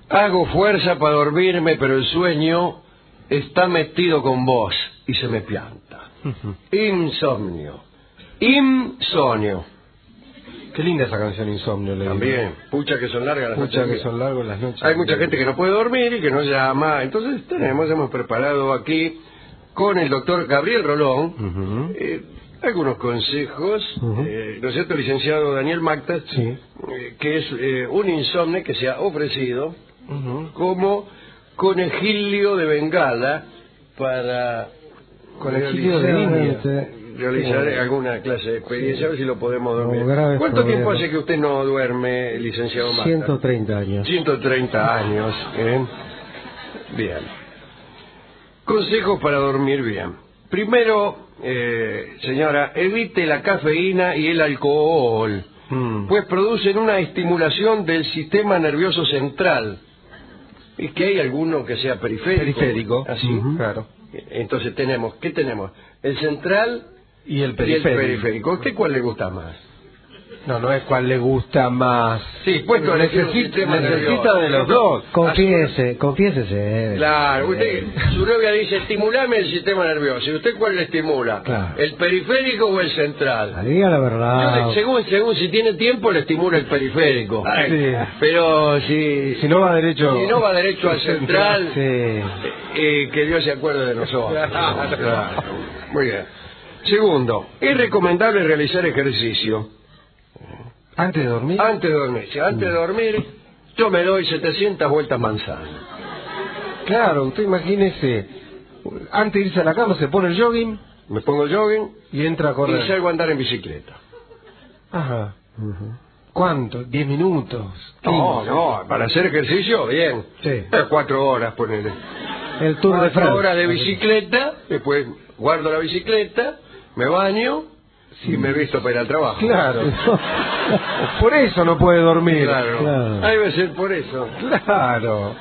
Hago fuerza para dormirme, pero el sueño está metido con vos y se me pianta. Insomnio. Insomnio. Qué linda esa canción, Insomnio. También, pucha que son largas las noches. Pucha que son largas las noches. Hay mucha gente que no puede dormir y que no llama. Entonces hemos preparado aquí con el doctor Gabriel Rolón algunos consejos, ¿no es cierto, licenciado Daniel Mactas? Sí. Que es un insomne que se ha ofrecido como conejillo de Bengala para realizar alguna clase de experiencia, a ver si lo podemos dormir. ¿Cuánto tiempo hace que usted no duerme, licenciado Mactas? 130 años. 130 años, Bien. Consejos para dormir bien. Primero, señora, evite la cafeína y el alcohol, pues producen una estimulación del sistema nervioso central. Y que hay alguno que sea periférico. Así. Claro. Entonces ¿qué tenemos? El central y el periférico. ¿A usted cuál le gusta más? No es cual le gusta más. Sí, puesto necesita de los dos. Confiésese. Claro, usted, su novia dice, estimulame el sistema nervioso. ¿Y usted cuál le estimula? Claro. ¿El periférico o el central? Diga la verdad. Según si tiene tiempo, le estimula el periférico. Sí. Pero si no va derecho al central, que Dios se acuerde de nosotros. Claro. Muy bien. Segundo, es recomendable realizar ejercicio. ¿Antes de dormir? Antes de dormir, yo me doy 700 vueltas manzana. Claro, usted imagínese, antes de irse a la cama se pone el jogging. Me pongo el jogging y entra a correr. Y salgo a andar en bicicleta. Ajá. ¿Cuánto? ¿10 minutos? No, para hacer ejercicio, bien. Sí. 4 horas, ponele. El Tour de Francia. 4 horas de bicicleta, después guardo la bicicleta, me baño y me visto para ir al trabajo. Claro. Por eso no puede dormir. Claro. Debe ser por eso. Claro.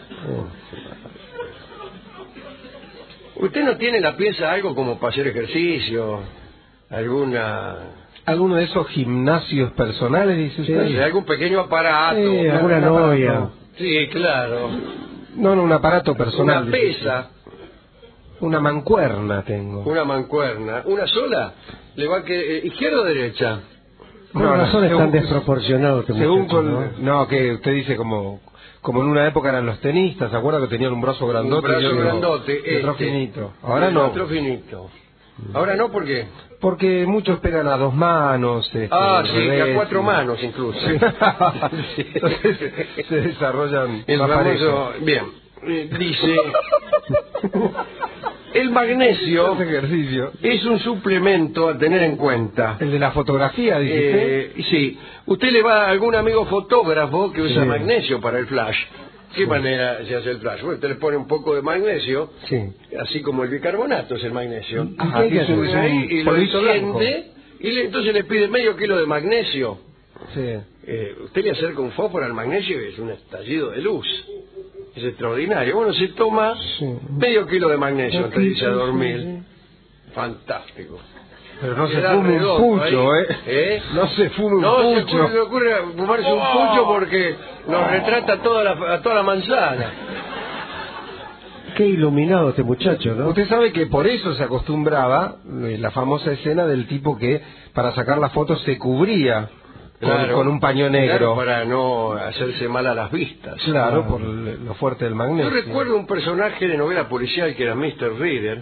¿Usted no tiene en la pieza algo como para hacer ejercicio? ¿Alguno de esos gimnasios personales, dice usted? Sí, algún pequeño aparato. Alguna novia. Sí, claro. No, un aparato personal. Una pesa. Una mancuerna tengo. Una mancuerna. ¿Una sola? ¿Le va que izquierda o derecha? No, son tan desproporcionados. Según que usted dice como en una época eran los tenistas, ¿se acuerda que tenían un brazo grandote? Y otro finito. Ahora no. Otro finito. Ahora no, ¿por qué? Porque muchos pegan a 2 manos. Sí, a 4 manos incluso. Sí. Entonces, se desarrollan el famoso, bien, dice... El magnesio es un suplemento a tener en cuenta. El de la fotografía, dice usted. Sí. Usted le va a algún amigo fotógrafo que usa magnesio para el flash. ¿Qué manera se hace el flash? Bueno, usted le pone un poco de magnesio, así como el bicarbonato es el magnesio. Y lo enciende, y entonces le pide medio kilo de magnesio. Usted le acerca un fósforo al magnesio y es un estallido de luz. Es extraordinario. Bueno, se toma medio kilo de magnesio antes de irse a dormir. Fantástico. Pero no se fume un pucho, No se fume un pucho. No se le ocurre fumarse un pucho porque nos retrata a toda la manzana. Qué iluminado este muchacho, ¿no? Usted sabe que por eso se acostumbraba la famosa escena del tipo que para sacar la foto se cubría con un paño negro. Claro, para no hacerse mal a las vistas. Claro, por lo fuerte del magnesio. Yo recuerdo un personaje de novela policial que era Mr. Reader,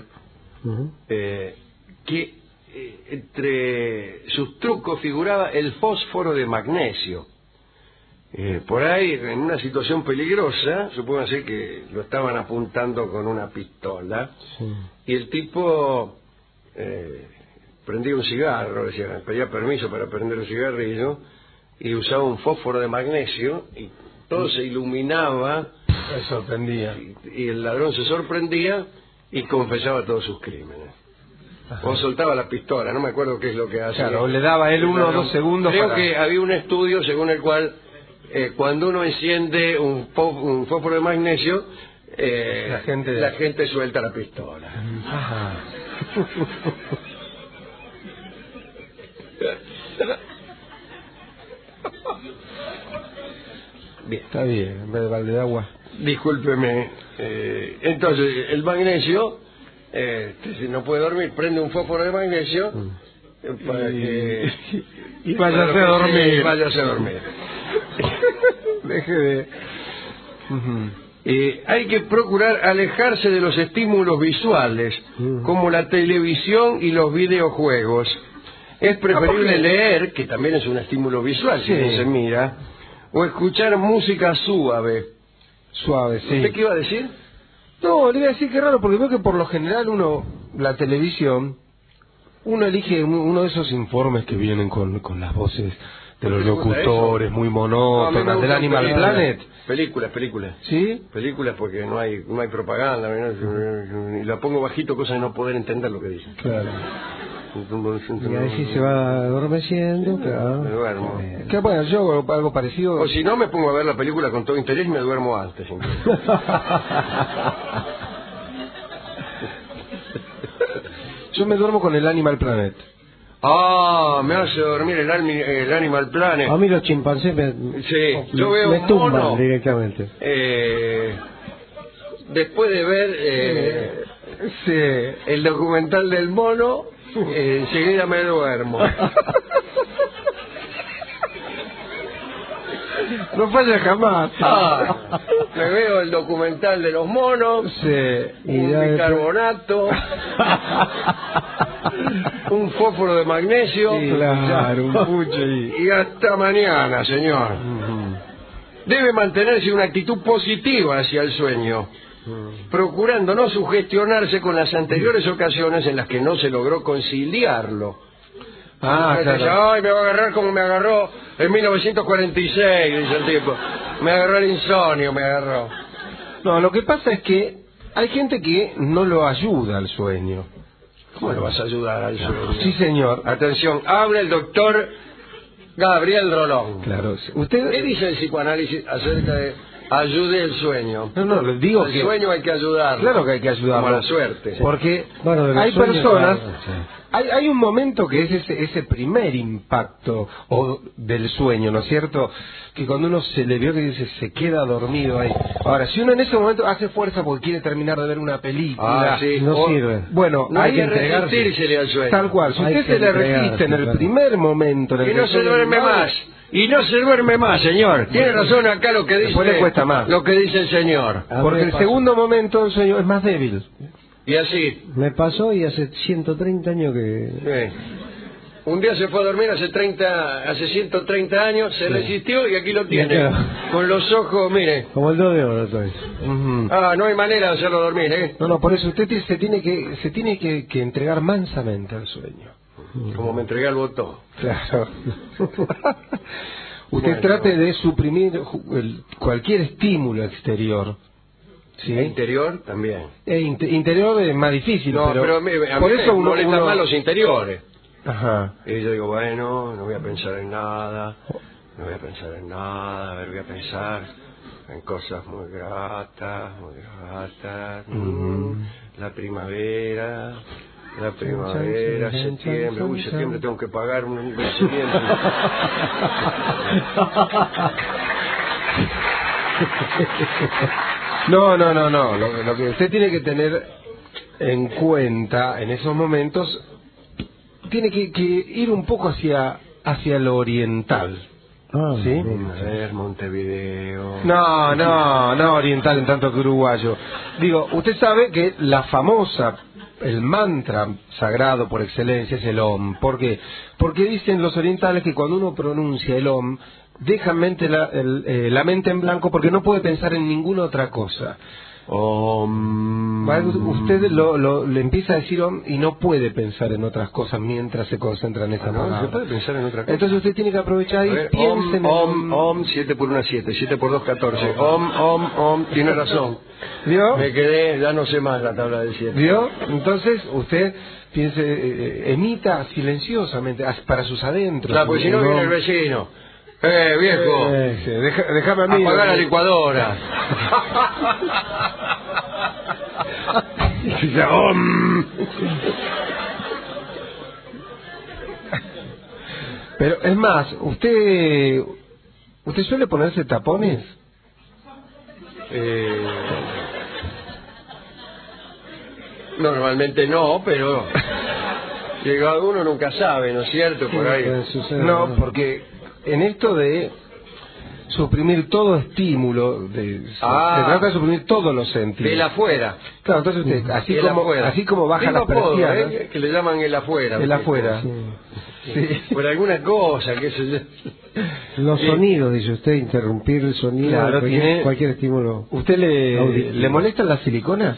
que entre sus trucos figuraba el fósforo de magnesio. Por ahí, en una situación peligrosa, supóngase que lo estaban apuntando con una pistola, y el tipo prendía un cigarro, pedía permiso para prender un cigarrillo, y usaba un fósforo de magnesio, y todo se iluminaba. Se sorprendía. Y el ladrón se sorprendía y confesaba todos sus crímenes. O soltaba la pistola, no me acuerdo qué es lo que hacía. Claro, le daba él 1 o 2 segundos. Creo que había un estudio según el cual cuando uno enciende un fósforo de magnesio, la gente suelta la pistola. Bien. Está bien, en vez de balde de agua. Discúlpeme. Entonces, el magnesio, si no puede dormir, prende un fósforo de magnesio para que... y váyase a dormir. Váyase a dormir. Deje de... Hay que procurar alejarse de los estímulos visuales, como la televisión y los videojuegos. Es preferible leer, que también es un estímulo visual, si no se mira, o escuchar música suave. Suave, sí. ¿Usted qué iba a decir? No, le iba a decir que raro, porque veo que por lo general la televisión, uno elige uno de esos informes que vienen con las voces de los locutores muy monótonas, del Animal Planet. Películas. ¿Sí? Películas porque no hay propaganda, y la pongo bajito, cosa de no poder entender lo que dicen. Claro. Y así se va adormeciendo, claro. Me duermo. Que bueno, yo hago algo parecido. O si no, me pongo a ver la película con todo interés y me duermo antes. Yo me duermo con el Animal Planet. Me hace dormir el Animal Planet. A mí los chimpancés yo veo me tumban mono, directamente. Después de ver el documental del mono, enseguida me duermo. No falla jamás. Me veo el documental de los monos, un bicarbonato, un fósforo de magnesio, claro, un pucho y hasta mañana, señor. Debe mantenerse una actitud positiva hacia el sueño, procurando no sugestionarse con las anteriores ocasiones en las que no se logró conciliarlo. Claro. Ay, me va a agarrar como me agarró en 1946, dice el tipo. Me agarró el insomnio, me agarró. No, lo que pasa es que hay gente que no lo ayuda al sueño. ¿Cómo lo vas a ayudar al sueño? Sí, señor. Atención, habla el doctor Gabriel Rolón. Claro. ¿Qué dice el psicoanálisis acerca de ayude el sueño? No, les digo que el sueño hay que ayudarlo. Claro que hay que ayudarlo. Como la suerte. Porque hay personas... Hay un momento que es ese primer impacto del sueño, ¿no es cierto? Que cuando uno se le vio que dice, se queda dormido ahí. Ahora, si uno en ese momento hace fuerza porque quiere terminar de ver una película, no sirve. Bueno, no hay que resistirse al sueño. Tal cual, si usted se le resiste en el primer momento... Y no se duerme más. Y no se duerme más, señor. Tiene razón acá lo que dice. Después le cuesta más. Lo que dice el señor. Porque el segundo momento del sueño es más débil. Y así. Me pasó y hace 130 años que... Un día se fue a dormir hace 130 años, se resistió y aquí lo tiene. Claro. Con los ojos, mire. Como el 2 de oro, estoy. No hay manera de hacerlo dormir, ¿eh? No, por eso usted se tiene que entregar mansamente al sueño. Como me entregué al botón. Claro. Usted trate de suprimir cualquier estímulo exterior. ¿Sí? Interior también. Interior es más difícil, pero a mí por eso me molestan más los interiores. Ajá. Y yo digo, bueno, no voy a pensar en nada, a ver, voy a pensar en cosas muy gratas, la primavera, septiembre, septiembre tengo que pagar un vencimiento. No. Lo que usted tiene que tener en cuenta en esos momentos, tiene que ir un poco hacia lo oriental. ¿Sí? A ver, Montevideo. No, oriental en tanto que uruguayo. Digo, usted sabe que el mantra sagrado por excelencia es el Om. ¿Por qué? Porque dicen los orientales que cuando uno pronuncia el Om, deja la mente en blanco porque no puede pensar en ninguna otra cosa. Usted le empieza a decir Om y no puede pensar en otras cosas mientras se concentra en esa palabra. No se puede pensar en otra cosa. Entonces usted tiene que aprovechar y piense en Om, 7 por 1 7, 7 por 2 14. Om, tiene razón. ¿Vio? Me quedé, ya no sé más la tabla del 7. ¿Vio? Entonces usted piense, emita silenciosamente para sus adentros. Claro, porque si no viene el vecino. Viejo, déjame a mí. Apagar la licuadora. Pero es más, usted ¿Usted suele ponerse tapones? Normalmente no, pero llegado uno nunca sabe, ¿no es cierto? Por ahí. No, porque en esto de suprimir todo estímulo, se trata de suprimir todos los sentidos. El afuera. Claro, entonces usted, así como baja las persianas, que le llaman el afuera. El afuera. Sí. Por alguna cosa, qué sé yo. Los sonidos, dice usted, interrumpir el sonido, claro, cualquier estímulo. ¿Usted le molestan las siliconas?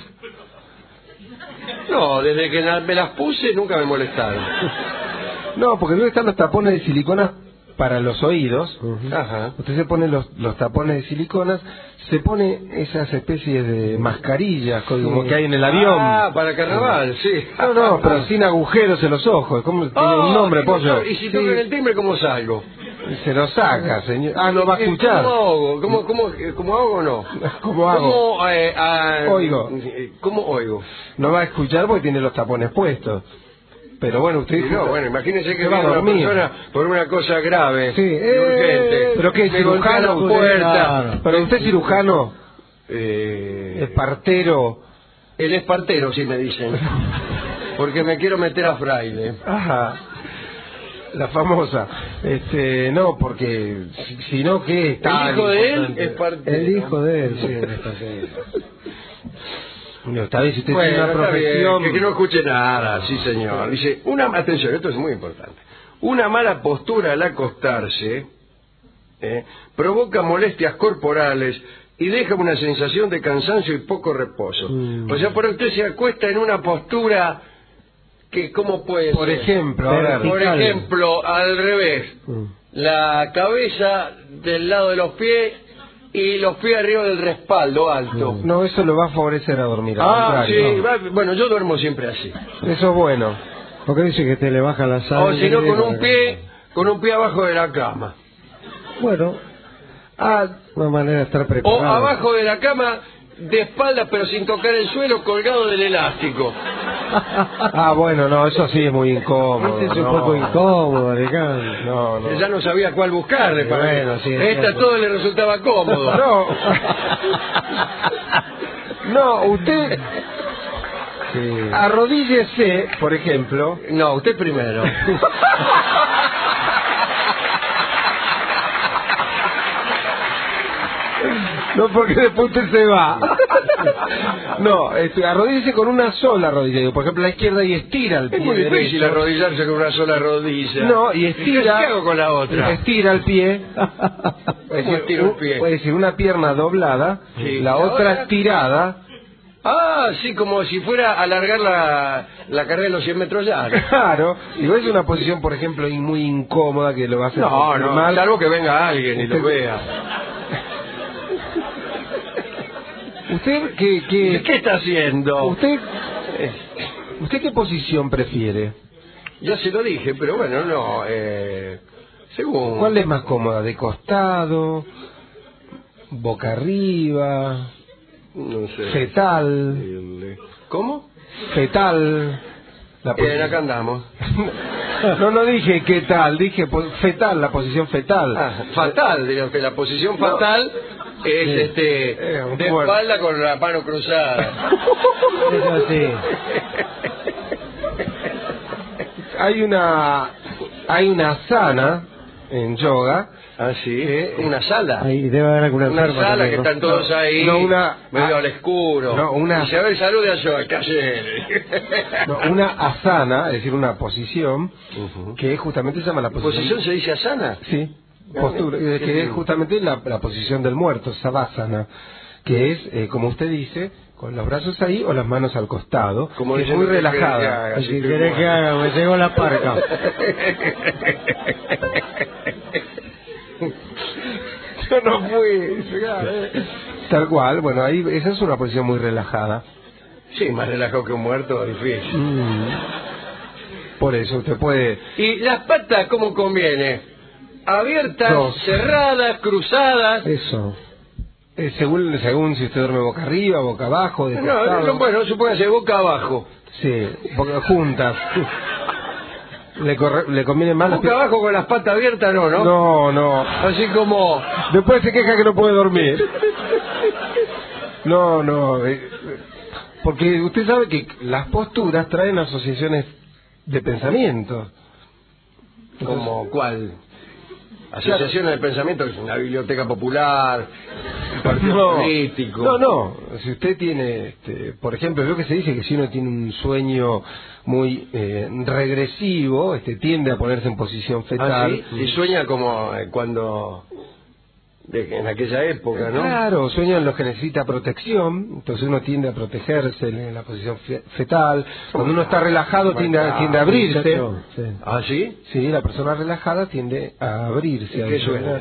No, desde que me las puse nunca me molestaron. No, porque luego están los tapones de siliconas para los oídos. Ajá. Usted se pone los tapones de siliconas, se pone esas especies de mascarillas como que hay en el avión. Ah, para carnaval, sí. No, pero sin agujeros en los ojos. ¿Cómo tiene un nombre, pollo? Y si tocan el timbre, ¿cómo salgo? Se lo saca, señor. Ah, no va a escuchar. ¿Cómo hago o no? ¿Cómo hago? Oigo. ¿Cómo oigo? No va a escuchar porque tiene los tapones puestos. Pero bueno, usted... bueno, imagínese que va a viene una dormir persona por una cosa grave, sí, urgente. ¿Pero qué es cirujano? Puerta. ¿Pero usted es cirujano? ¿Es partero? Él es partero, sí me dicen. Porque me quiero meter a fraile. Ajá. La famosa. No, porque si no, ¿qué es? El hijo de él es partero. El hijo de él, sí, es partero. No, está bien, si usted tiene una profesión... Que no escuche nada, sí señor. Dice, atención, esto es muy importante. Una mala postura al acostarse provoca molestias corporales y deja una sensación de cansancio y poco reposo. O sea, por usted se acuesta en una postura que, ¿cómo puede por ser? Ejemplo, Por ejemplo, al revés. La cabeza del lado de los pies y los pies arriba del respaldo alto. No, eso lo va a favorecer a dormir. Sí, bueno, yo duermo siempre así. Eso es bueno. Porque dice que te le baja la sangre. O si no, con un pie abajo de la cama. Bueno, una manera de estar preparado. O abajo de la cama, de espaldas, pero sin tocar el suelo, colgado del elástico. Bueno, no, eso sí es muy incómodo. Es un poco incómodo, Alejandro. No. Ya no sabía cuál buscarle. Bueno, sí, esta todo le resultaba cómodo. No, usted... Sí. Arrodíllese, por ejemplo. No, usted primero. No, porque después usted se va. No, arrodíllese con una sola rodilla. Por ejemplo, la izquierda y estira el pie. Es muy difícil arrodillarse con una sola rodilla. No, y estira. ¿Qué hago con la otra? Estira el pie. Estiro el pie. Puede decir una pierna doblada, sí, la otra estirada. Sí, como si fuera a alargar la carrera de los 100 metros ya. Claro, y es una posición, por ejemplo, muy incómoda que lo va a hacer mal. Salvo que venga alguien y lo vea. ¿Usted qué está haciendo? ¿Usted qué posición prefiere? Ya se lo dije, pero bueno, no. Según. ¿Cuál es más cómoda? ¿De costado? ¿Boca arriba? No sé. ¿Fetal? ¿Cómo? Fetal. Acá andamos. No dije qué tal, dije fetal, la posición fetal. Fatal, digamos que la posición fatal es de espalda con la mano cruzada. Eso sí. Hay una asana en yoga. Una sala. Ahí debe haber alguna sala que están todos ahí, medio al oscuro. Y se ve el saludo de yo, una asana, es decir, una posición que justamente se llama la posición. ¿Posición se dice asana? Sí. Postura, que es justamente la posición del muerto, savasana, que es, como usted dice, con los brazos ahí o las manos al costado, como que es muy relajada. Si querés que haga, me llegó la parca. Yo no fui. Tal cual, bueno, ahí esa es una posición muy relajada. Sí, más relajado que un muerto, difícil. Por eso usted puede... ¿Y las patas cómo conviene? ¿Abiertas, cerradas, cruzadas? Eso. Según si usted duerme boca arriba, boca abajo, de costado. Bueno, supóngase boca abajo. Sí, juntas. Le conviene más... Boca abajo con las patas abiertas, no, ¿no? No, no. Así como... Después se queja que no puede dormir. No, no. Porque usted sabe que las posturas traen asociaciones de pensamiento. ¿Como cuál? Asociaciones de pensamiento, que es una biblioteca popular, un partido político. No, no. Si usted tiene, por ejemplo, veo que se dice que si uno tiene un sueño muy regresivo, tiende a ponerse en posición fetal. ¿Ah, sí? Y sueña como cuando... en aquella época, ¿no? Claro, sueñan los que necesita protección, entonces uno tiende a protegerse en la posición fetal. Cuando uno está relajado tiende a abrirse. Sí. ¿Ah, sí? Sí, la persona relajada tiende a abrirse. ¿Qué sueña?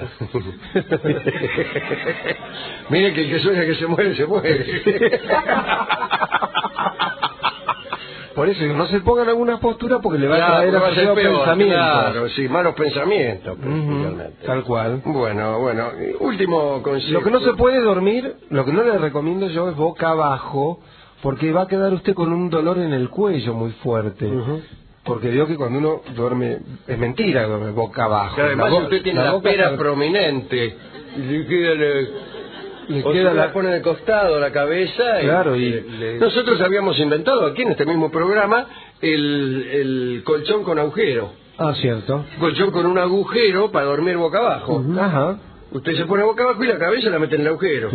Mire que el que sueña que se muere, se muere. Por eso no se pongan alguna postura porque le va a traer a pensamientos. Claro, sí, malos pensamientos, tal cual. Bueno, último consejo. Lo que no se puede dormir, lo que no le recomiendo yo es boca abajo, porque va a quedar usted con un dolor en el cuello muy fuerte. Porque digo que cuando uno duerme, es mentira duerme boca abajo. Claro, además usted tiene la pera prominente. Le queda la pone de costado la cabeza. Claro, nosotros habíamos inventado aquí en este mismo programa el colchón con agujero. Ah, cierto. Colchón con un agujero para dormir boca abajo. Ajá. Usted se pone boca abajo y la cabeza la mete en el agujero.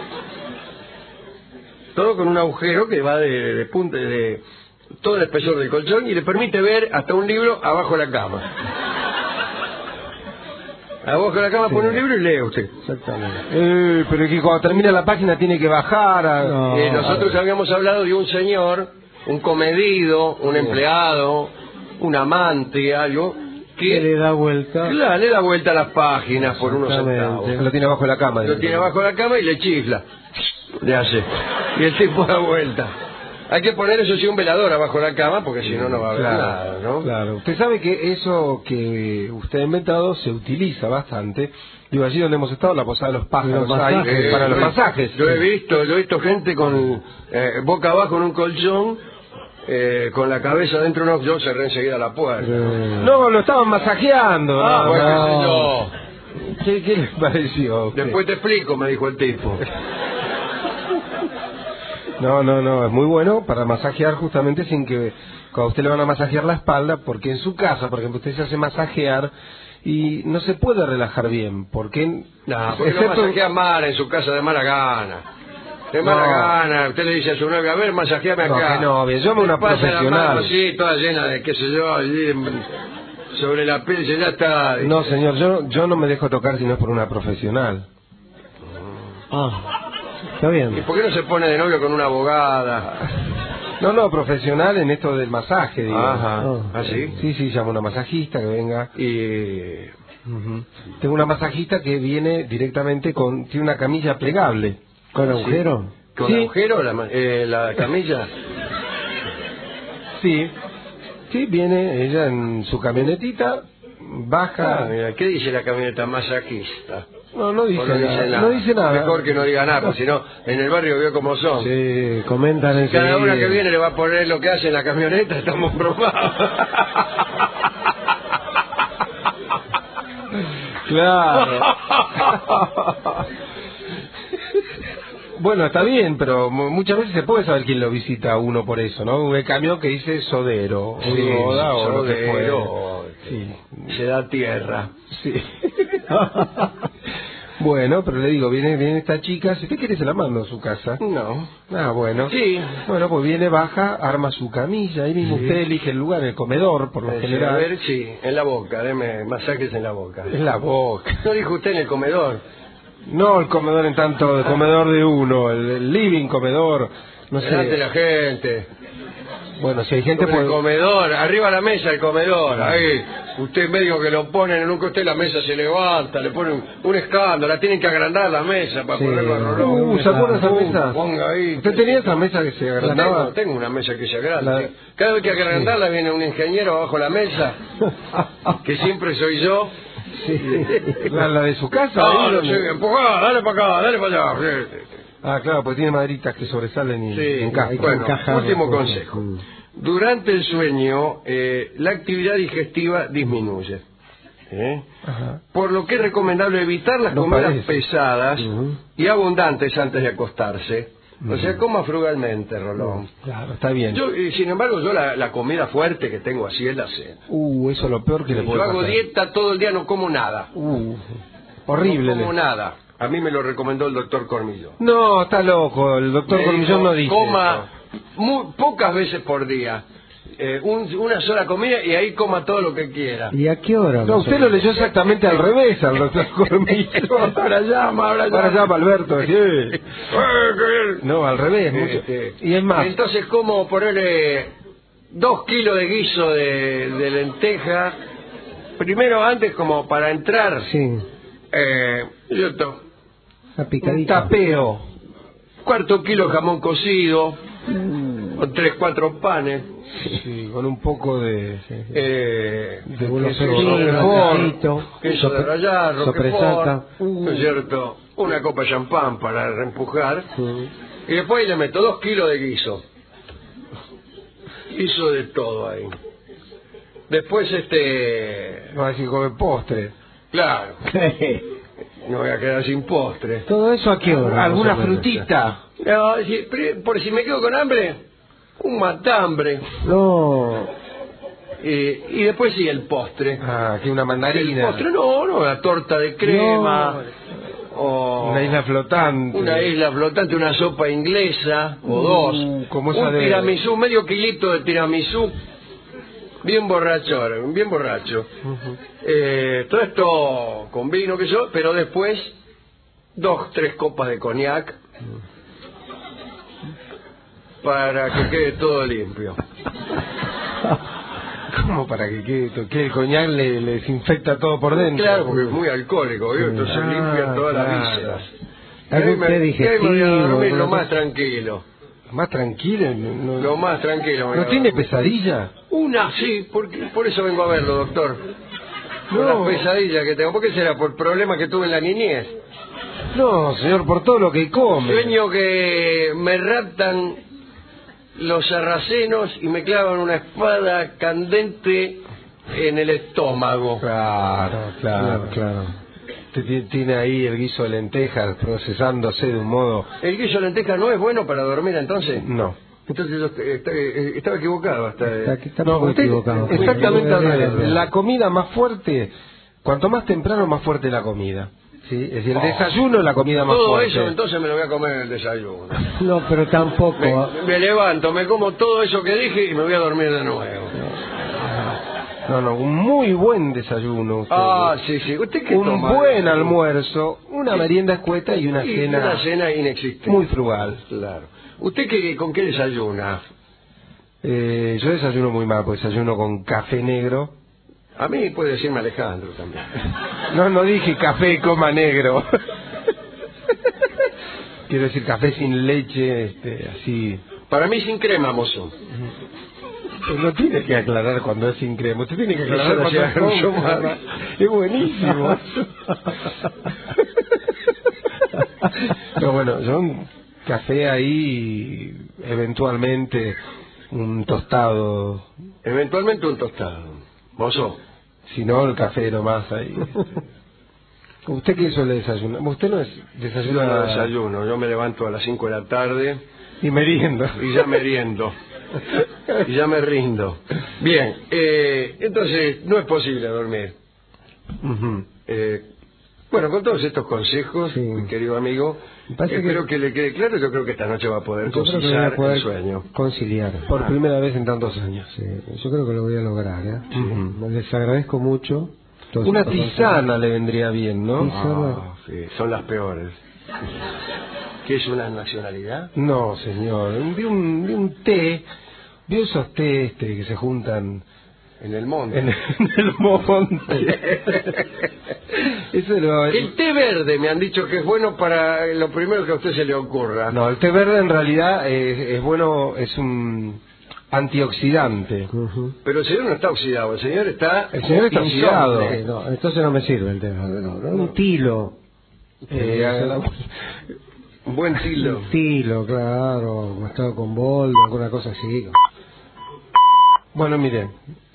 Todo con un agujero que va de punta de todo el espesor del colchón y le permite ver hasta un libro abajo de la cama. Abajo de la cama pone un libro y lee usted. Exactamente. Pero es que cuando termina la página tiene que bajar. Nosotros habíamos hablado de un señor, un comedido, un empleado, un amante, algo que le da vuelta. Claro, le da vuelta a las páginas por unos centavos. Lo tiene abajo de la cama. Lo tiene abajo de la cama y le chifla. Le hace. Y el tipo da vuelta. Hay que poner eso sí un velador abajo de la cama porque si no, no va a haber nada, ¿no? Claro. Usted sabe que eso que usted ha inventado se utiliza bastante. Digo, allí donde hemos estado, la Posada de los Pájaros, para los masajes. Yo he visto gente con boca abajo en un colchón, con la cabeza dentro de yo cerré enseguida la puerta. No, lo estaban masajeando. Bueno, ¿Qué le pareció? Después te explico, me dijo el tipo. No, es muy bueno para masajear justamente sin que cuando usted le van a masajear la espalda, porque en su casa, por ejemplo, usted se hace masajear y no se puede relajar bien, porque porque no masajea mal en su casa de mala gana. De mala gana, usted le dice a su novia, a ver, masajeame acá. No, yo me una profesional. Mano, sí, toda llena de qué sé yo, allí sobre la piel, ya está. No, señor, yo no me dejo tocar si no es por una profesional. Está bien. ¿Y por qué no se pone de novio con una abogada? No, profesional en esto del masaje, digo. Ajá. ¿Ah, sí? Sí, llamo a una masajista que venga. Y... Tengo una masajista que viene directamente tiene una camilla plegable. ¿Con agujero? ¿Con agujero la camilla? Sí, viene ella en su camionetita, baja... mira, ¿qué dice la camioneta masajista? No dice nada. No dice nada. Mejor que no diga nada, porque si no, en el barrio veo cómo son. Sí, comentan enseguida. Cada una que viene le va a poner lo que hace en la camioneta, estamos probados. Claro. Bueno, está bien, pero muchas veces se puede saber quién lo visita a uno por eso, ¿no? Un camión que dice Sodero, Sodero, se da tierra. Sí. Bueno, pero le digo, viene esta chica, si usted quiere se la mando a su casa. No. Bueno. Sí. Bueno, pues viene, baja, arma su camilla, ahí mismo usted elige el lugar, el comedor, por lo general. A ver, en la boca, deme masajes en la boca. En la boca. ¿No dijo usted en el comedor? No, el comedor en tanto, el comedor de uno, el living, comedor, no sé. Delante de la gente. Bueno, si hay gente por el comedor, arriba la mesa el comedor, ahí, usted medio que lo ponen, nunca usted la mesa se levanta, le ponen un escándalo, la tienen que agrandar la mesa para ponerlo a rolón. ¿Se acuerda esa mesa? Ponga ahí. ¿Usted tenía esa mesa que se agrandaba? Tengo una mesa que se agranda. Cada vez que hay que agrandarla viene un ingeniero abajo la mesa, que siempre soy yo. ¿La de su casa? No, empujá, dale para acá, dale para allá. Claro, porque tiene maderitas que sobresalen y encajan. Bueno, último consejo. Durante el sueño, la actividad digestiva disminuye. Por lo que es recomendable evitar las comidas pesadas y abundantes antes de acostarse. O sea, coma frugalmente, Rolón. Claro, está bien. Yo, sin embargo, yo la comida fuerte que tengo así es la cena. Eso es lo peor que le puede pasar. Yo hago dieta todo el día, no como nada. Horrible. No como nada. A mí me lo recomendó el doctor Cormillón. No, está loco. El doctor Cormillón no dice coma pocas veces por día. Una sola comida y ahí coma todo lo que quiera. ¿Y a qué hora? No, usted lo leyó exactamente al revés al doctor Cormillón. Ahora llama Alberto. Sí. No, al revés. Y es más. Entonces, como ponerle 2 kilos de guiso de lenteja, primero antes como para entrar. Sí. Una picadita. Un tapeo. 1/4 kilo de jamón cocido, con 3-4 panes. Sí, con un poco de queso de rallar, roquefort, ¿no es cierto? Una copa de champán para reempujar. Y después le meto 2 kilos de guiso. Guiso de todo ahí. Después no va a decir come postre. Claro. No voy a quedar sin postre. ¿Todo eso a qué hora? ¿Alguna frutita? No, por si me quedo con hambre, un matambre. No. Y después sí, el postre. Que una mandarina. El postre no, la torta de crema. O una isla flotante. Una sopa inglesa, o 2. Como esa un tiramisú, medio kilito de tiramisú. Bien borracho. Todo esto con vino, pero después 2-3 copas de coñac para que quede todo limpio. ¿Cómo para que quede todo? Que el coñac le desinfecta todo por dentro. Claro, porque es muy alcohólico, entonces limpia todas las vísceras. Ahí me voy a dormir lo más tranquilo. ¿Más tranquilo? Lo más tranquilo. ¿No tiene pesadilla? Sí, por eso vengo a verlo, doctor. Por las pesadillas que tengo. ¿Por qué será? ¿Por problemas que tuve en la niñez? No, señor, por todo lo que come. Sueño que me raptan los sarracenos y me clavan una espada candente en el estómago. Claro. Usted tiene ahí el guiso de lentejas procesándose de un modo... ¿El guiso de lentejas no es bueno para dormir entonces? No. Entonces yo estaba equivocado. Equivocado. Exactamente al revés. La comida más fuerte, cuanto más temprano, más fuerte la comida. ¿Sí? Es decir, el desayuno es la comida más fuerte. Todo eso entonces me lo voy a comer en el desayuno. No, pero tampoco. Me levanto, me como todo eso que dije y me voy a dormir de nuevo. No, un muy buen desayuno. Sí. ¿Usted qué toma? Un buen almuerzo, una ¿Qué? Merienda escueta y una cena inexistente. Muy frugal. Claro. ¿Usted con qué desayuna? Yo desayuno muy mal, pues desayuno con café negro. A mí puede decirme Alejandro también. No dije café coma negro. Quiero decir café sin leche, así. Para mí sin crema, mozo. Pues no tiene que aclarar cuando es sin crema. Usted tiene que aclarar cuando es con crema. Es buenísimo. Pero bueno, yo un café ahí, eventualmente un tostado. Eventualmente un tostado. Mozo. Si no, el café nomás ahí. ¿Usted qué suele desayunar? ¿Usted no desayuna? Yo no desayuno. Yo me levanto a las 5 de la tarde. Y meriendo. Y ya meriendo. Y ya me rindo. Bien, entonces no es posible dormir. Bueno, con todos estos consejos, mi querido amigo, espero que le quede claro. Yo creo que esta noche va a poder conciliar el sueño. Conciliar. Por primera vez en tantos años. Sí, yo creo que lo voy a lograr. Les agradezco mucho. Una tisana le vendría bien, ¿no? Sí, son las peores. ¿Qué es una nacionalidad? No, señor, de un té. ¿Vio esos té que se juntan en el monte? En el monte. El té verde me han dicho que es bueno para lo primero que a usted se le ocurra. No, el té verde en realidad es bueno, es un antioxidante. Pero el señor no está oxidado, el señor está oxidado. No, entonces no me sirve el té verde. Un tilo. Un buen tilo. Un tilo, claro, mezclado con boldo, alguna cosa así. Bueno, miren,